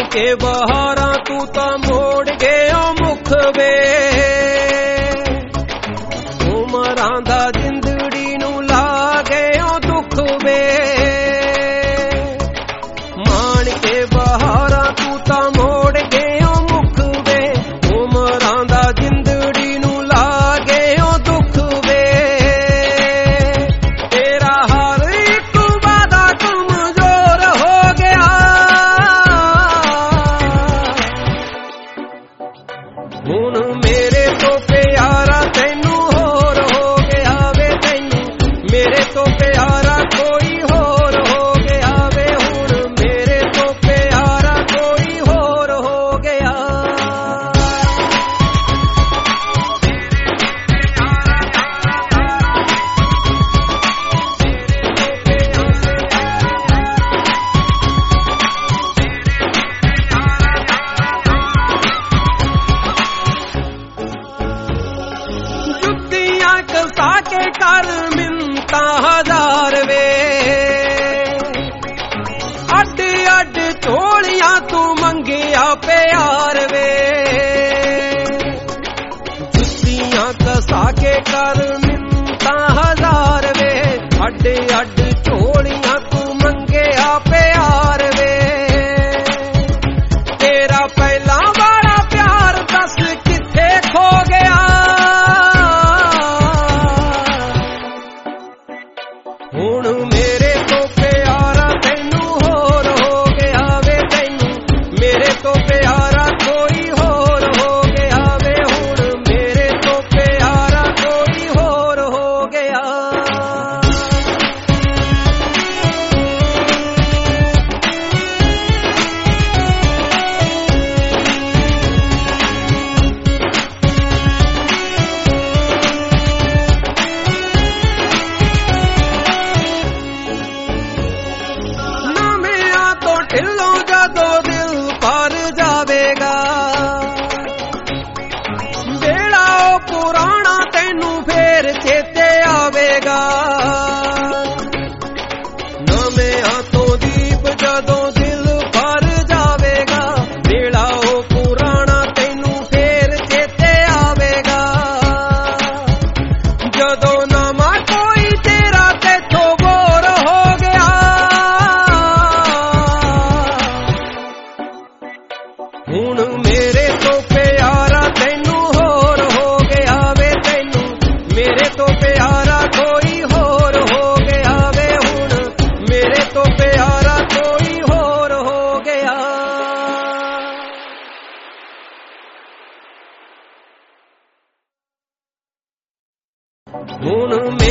के बहारा तू तो मोड़ गया मुख वे उमरां दा जिंदड़ी नू ला गया दुख वे मान के बहारा तू तो मोड़ गया मुख वे उमरां दा जिंदड़ी नू ला गया दुख वे तेरा हर एक वादा कमजोर हो गया हुण मेरे तो प्यारा तैनू होर हो गया वे तैनू मेरे तो प्यारा कोई होर हो गया वे हुण मेरे तो प्यारा कोई होर हो गया जुत्तियां कसा के कर मिन्नतां हजार वे अड अड झोलियां तू मंगिया प्यार वे जुत्तियां कसा के कर मिन्नतां हजार वे अड अड झोलियां तू मंगिया प्यार वे तेरा पहला वाला प्यार दस किथे खो गया हुण मेरे तो प्यारा तैनू होर हो गया वे तैनू मेरे तो प्यारा कोई होर हो गया वे हुण मेरे तो प्यारा कोई होर हो गया नमियां तो ढिलों जदों दिल भर जावेगा बेड़ा ओ पुराना तैनू फेर चेते आवेगा नमियां तो दीप जदों दिल भर जावेगा बेड़ा ओ पुराना तैनू फेर चेते आवेगा जदों नवा कोई तेरा तेथों बोर हो गया हुण मेरे तो प्यारा तैनू होर हो गया वे तैनू मेरे तो प्यारा कोई होर हो गया वे हुण मेरे तो प्यारा कोई होर हो गया हुण